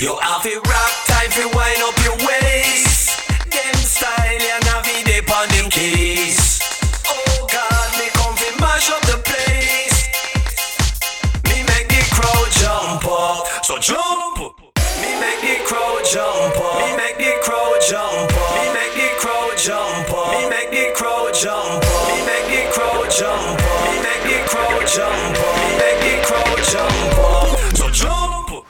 You have it rock time fi wind up your waist. Them style ya navi dey pon them case. Oh God, me come fi mash up the place. Me make the crowd jump up, so jump. Me make the crowd jump up. Me make the crowd jump up. Me make the crowd jump up. Me make the crowd jump up. Me make the crowd jump up. Me make the crowd jump up. Me make the crowd jump up, so jump.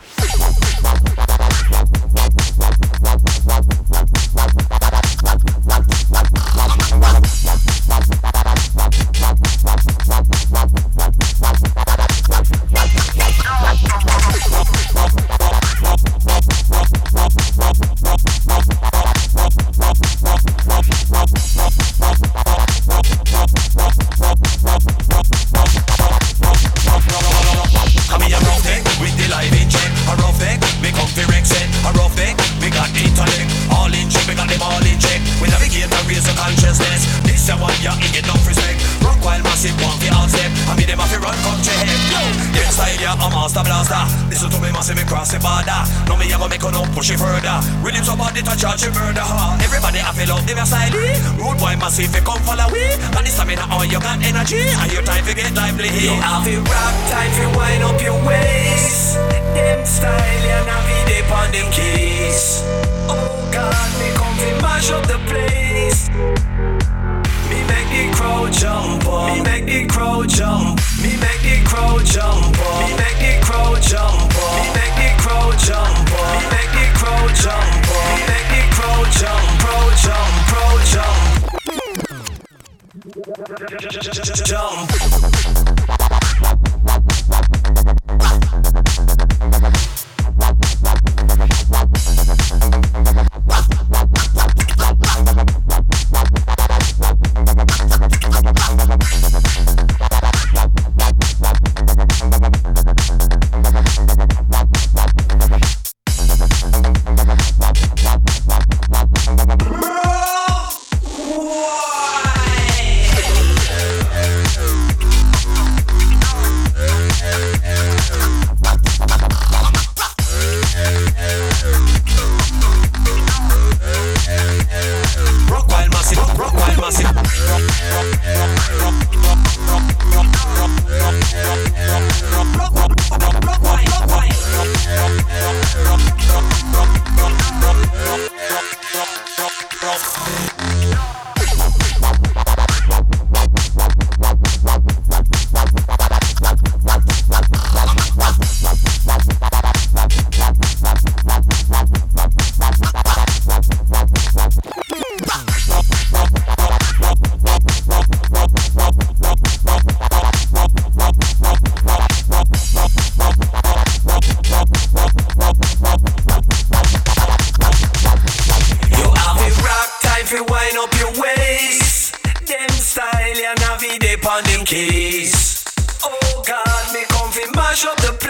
Listen to me, massive, me cross the border. No me, I go make no push it further. Rhythms about it, I charge you murder. Everybody I feel love, them your style. Rude boy, massive, you come follow me. And this time in all you got energy. And your time to get lively. You have it rock, time to wind up your waist. Them style, you navi dey pon them case. Oh God, me come fi mash up the place. Me make the crowd jump up. Me make the crowd jump. Me make the crowd jump up. Me make the crowd jump up. Me make the crowd jump up. Me make the crowd jump up. Me make the crowd jump, crowd jump, crowd jump. Jump. Case. Oh God, me come fi mash up the